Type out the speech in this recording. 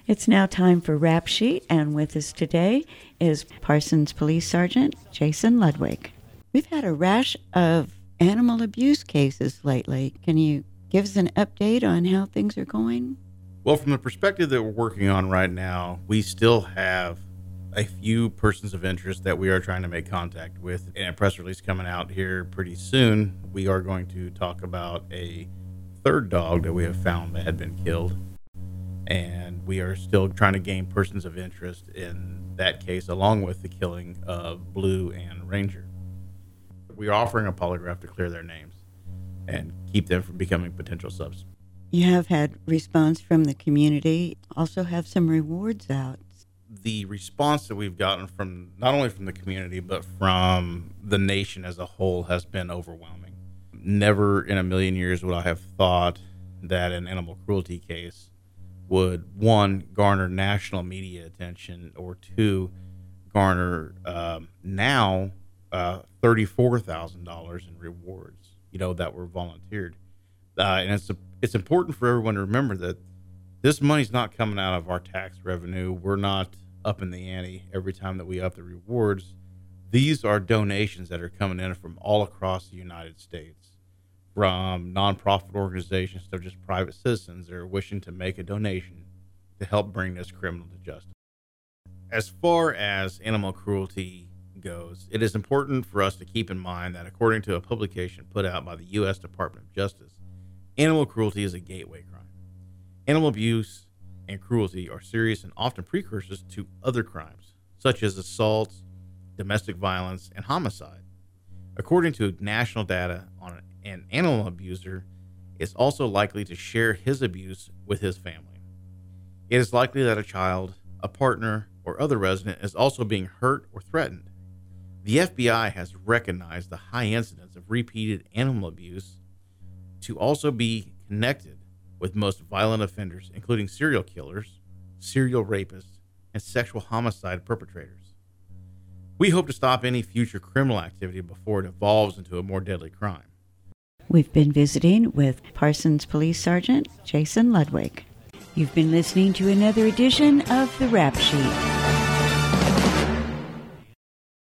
It's now time for Rap Sheet, and with us today is Parsons Police Sergeant Jason Ludwig. We've had a rash of animal abuse cases lately. Can you give us an update on how things are going? Well, from the perspective that we're working on right now, we still have a few persons of interest that we are trying to make contact with. And a press release coming out here pretty soon, we are going to talk about a third dog that we have found that had been killed. And we are still trying to gain persons of interest in that case, along with the killing of Blue and Ranger. We are offering a polygraph to clear their names and keep them from becoming potential subs. You have had response from the community, also have some rewards out. The response that we've gotten from not only from the community, but from the nation as a whole has been overwhelming. Never in a million years would I have thought that an animal cruelty case would, one, garner national media attention, or two, garner now $34,000 in rewards, that were volunteered. And it's important for everyone to remember that this money's not coming out of our tax revenue. We're not upping the ante every time that we up the rewards. These are donations that are coming in from all across the United States, from nonprofit organizations to just private citizens that are wishing to make a donation to help bring this criminal to justice. As far as animal cruelty goes, it is important for us to keep in mind that according to a publication put out by the U.S. Department of Justice, animal cruelty is a gateway crime. Animal abuse and cruelty are serious and often precursors to other crimes, such as assaults, domestic violence, and homicide. According to national data on an animal abuser is also likely to share his abuse with his family. It is likely that a child, a partner, or other resident is also being hurt or threatened. The FBI has recognized the high incidence of repeated animal abuse to also be connected with most violent offenders, including serial killers, serial rapists, and sexual homicide perpetrators. We hope to stop any future criminal activity before it evolves into a more deadly crime. We've been visiting with Parsons Police Sergeant Jason Ludwig. You've been listening to another edition of the Rap Sheet.